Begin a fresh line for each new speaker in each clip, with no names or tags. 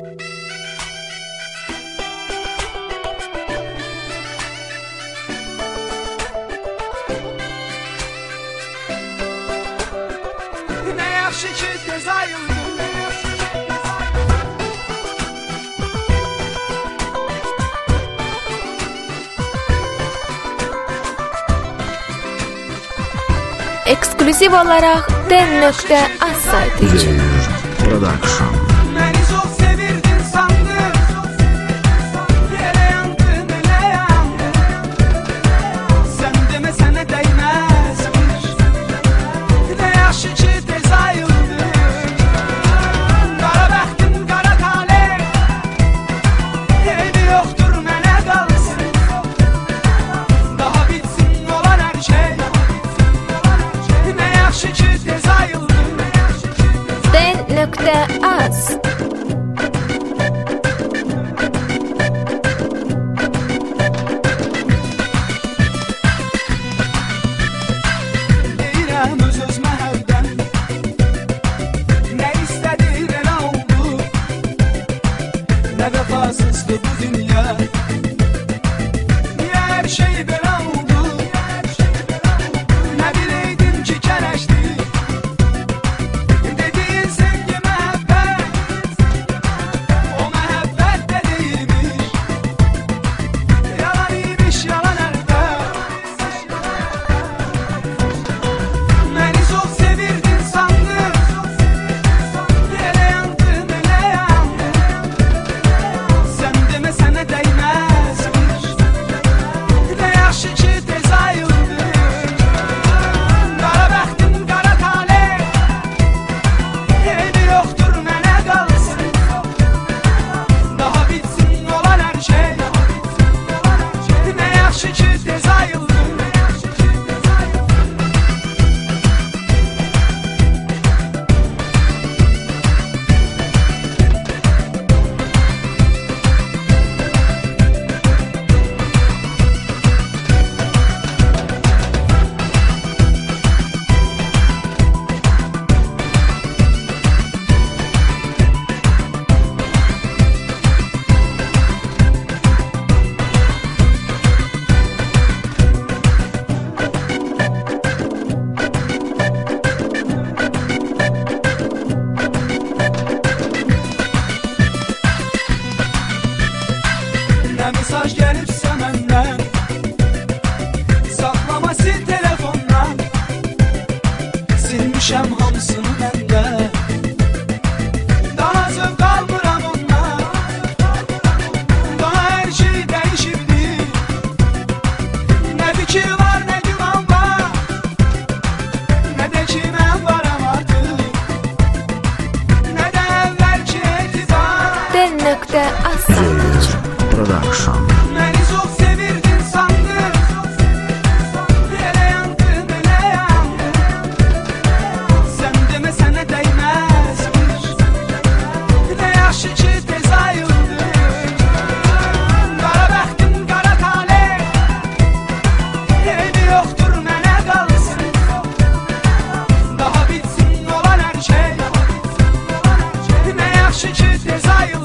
Ne yaxşı ki tez ayıldım.
Ekskluziv olarak den.az saytı için.
Production.
Beni çok sevirdin sandım. Ele yandım, ele yandım. Sen demesene değmezmiş. Ne yaxşı ki tez ayıldım. Kara bəxtim, kara talih. Eybi yoktur mənə qalsın. Daha bitsin olan her şey. Ne yaxşı ki tez ayıldım.
Den.az
Deyirəm öz-özmə hərdən. Nə istədin elə oldu. Nə vəfasızdı bu dünya. Niyə hər şey belə oldu. Nə biləydim ki kərəşdir. Dediyin sevgi məhəbbət. O məhəbbət də deyilmiş. Yalan imiş, yalan əlbət. Beni çok sevirdin sandım. Ele yandım, ele yandım. Sen demesene değmezmiş. Ne yaxşı ki tez ayıldım. Kara bəxtim, kara talih. Eybi yoktur mənə qalsın. Daha bitsin olan her şey. Ne yaxşı ki tez ayıldım. Ne mesaj gelirse benden. Saklaması telefondan. Silmişəm hamısını məndə. Daha zövq almıram ondan. Daha her şey değişibdi. Ne fikir var, ne güman var. Ne de ki mən varam artıq. Ne de evvelki etibar.
Den.az saytı için.
Production.
Beni çok sevirdin sandım. Ele yandım, ele yandım. Sen demesene değmezmiş. Ne yaxşı ki tez ayıldım. Kara bəxtim, kara talih. Eybi yoktur mənə qalsın. Daha bitsin olan her şey. Ne yaxşı ki tez ayıldım.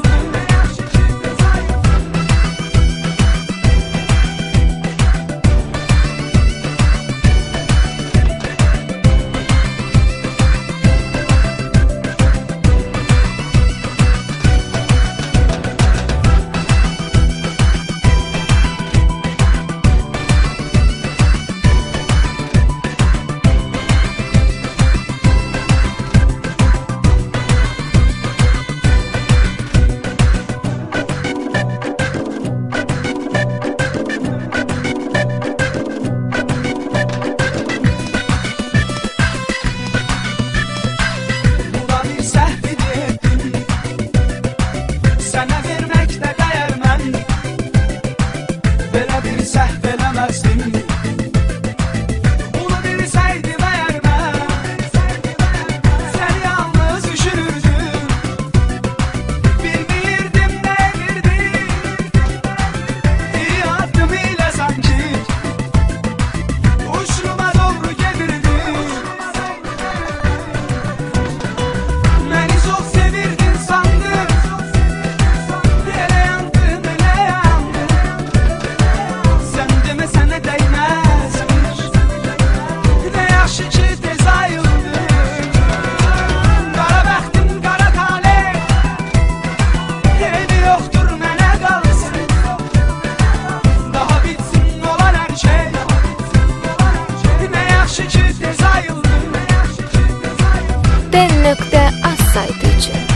saytı için.